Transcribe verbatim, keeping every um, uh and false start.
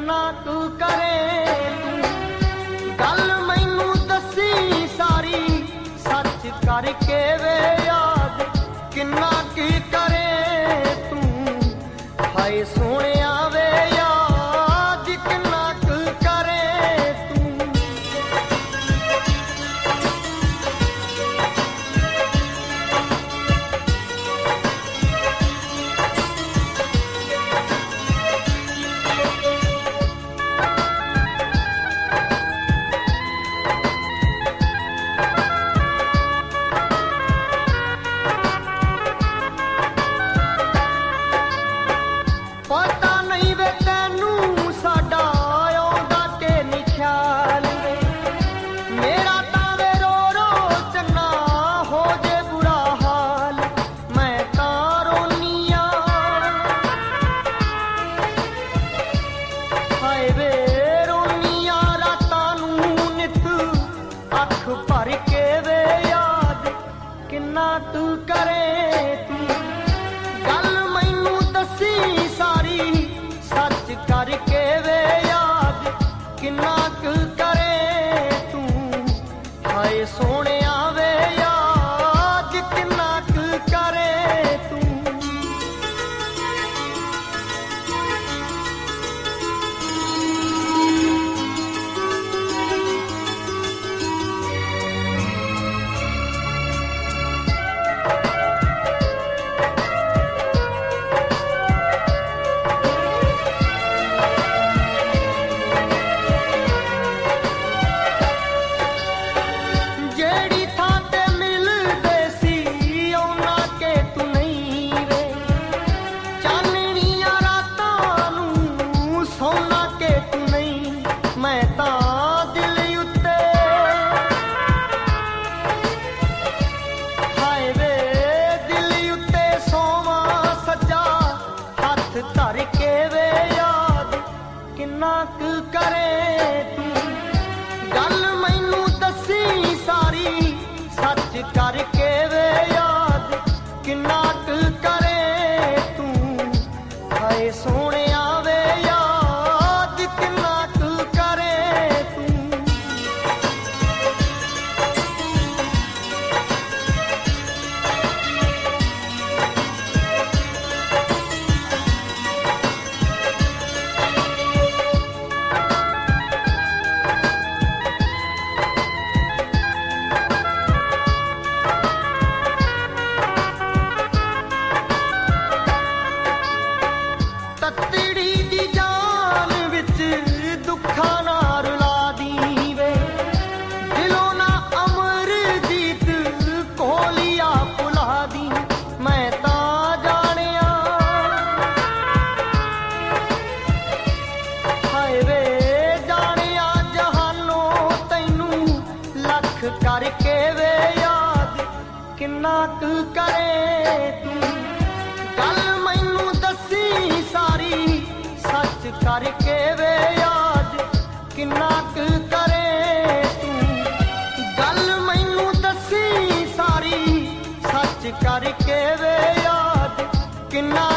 ਕਿੰਨਾ ਕੁ ਕਰੇ ਤੂੰ ਗੱਲ ਮੈਨੂੰ ਦੱਸੀ ਸਾਰੀ ਸੱਚ ਕਰਕੇ ਵੇ ਯਾਦ ਕਿੰਨਾ ਕੀ ਕਰੇ ਤੂੰ ਹਾਏ ਸੋਹਣਿਆ ਵੇ ਯਾਦ ਕਿੰਨਾ ਕੁ ਕਰੇ ਤੂੰ ਪਤਾ ਨਹੀਂ ਵੇ ਤੈਨੂੰ ਸਾਡਾ ਆਉਂਦਾ ਕਿ ਨੀ ਖਿਆਲ ਵੇ ਮੇਰਾ ਤਾਂ ਵੇ ਰੋ ਰੋ ਚੰਨਾ ਹੋ ਜੇ ਬੁਰਾ ਹਾਲ ਮੈਂ ਤਾਂ ਰੋਨੀ ਆਂ ਹਾਏ ਵੇ ਰੋਨੀ ਆਂ ਰਾਤਾਂ ਨੂੰ ਨਿੱਤ ਅੱਖ ਭਰ ਕੇ ਵੇ ਯਾਦ ਕਿੰਨਾ ਤੂੰ ਕਰੇ ਤੂੰ ਗੱਲ ਮੈਨੂੰ ਦੱਸੀ ਸਾਰੀ ਸੱਚ ਕਰਕੇ ਵੇ ਯਾਦ ਕਿੰਨਾ ਕੁ ਕਰੇ ਤੂੰ ਹਾਏ ਸੋਹਣਿਆ ਵੇ ਯਾਦ ਕਿੰਨਾ ਕੁ ਕਰੇ ਤੂੰ ਜਿਹੜੀ ਥਾਂ ਤੇ ਮਿਲਦੇ ਸੀ ਉਹਨਾਂ ਕੇ ਤੂੰ ਨਹੀਂ ਵੇ ਚਾਨਣੀਆਂ ਰਾਤਾਂ ਨੂੰ ਸੌਣਾ ਕੇ ਤੂੰ ਨਹੀਂ ਮੈਂ ਤਾਂ ਦਿਲ ਉੱਤੇ ਹਾਏ ਵੇ ਦਿਲ ਉੱਤੇ ਸੋਵਾਂ ਸੱਜਾ ਹੱਥ ਧਰ ਕੇ ਵੇ ਯਾਦ ਕਿੰਨਾ ਕੁ ਕਰੇ ਤੂੰ ਗੱਲ ਮੈਨੂੰ ਦੱਸੀ ਸਾਰੀ ਸੱਚ ਕਰਕੇ ਵੇ ਯਾਦ ਕਿੰਨਾ ਕੁ ਕਰੇ ਤੂੰ ਹਾਏ ਸੋਹਣਿਆ ਵੇ ਯਾਦ ਕਿੰਨਾ ਕੁ ਕਰੇ ਤੂੰ ਤੱਤੜੀ ਦੀ ਜਾਨ ਵਿੱਚ ਦੁੱਖਾਂ ਨਾ ਰੁਲਾ ਦੀ ਵੇ ਦਿਲੋਂ ਨਾ ਅਮਰਜੀਤ ਕੋਲੀਆ ਭੁਲਾ ਦੀ ਮੈਂ ਤਾਂ ਜਾਣਿਆ ਹਾਏ ਵੇ ਜਾਣਿਆ ਜਹਾਨੋਂ ਤੈਨੂੰ ਲੱਖ ਕਰਕੇ ਵੇ ਯਾਦ ਕਿੰਨਾ ਕੁ ਕਰੇ ਤੂੰ ਗੱਲ ਮੈਨੂੰ ਦੱਸੀ ਸਾਰੀ ਸੱਚ ਕਰਕੇ ਵੇ ਯਾਦ ਕਿੰਨਾ ਕੁ ਕਰੇ ਤੂੰ ਗੱਲ ਮੈਨੂੰ ਦੱਸੀ ਸਾਰੀ ਸੱਚ ਕਰਕੇ ਵੇ ਯਾਦ ਕਿੰਨਾ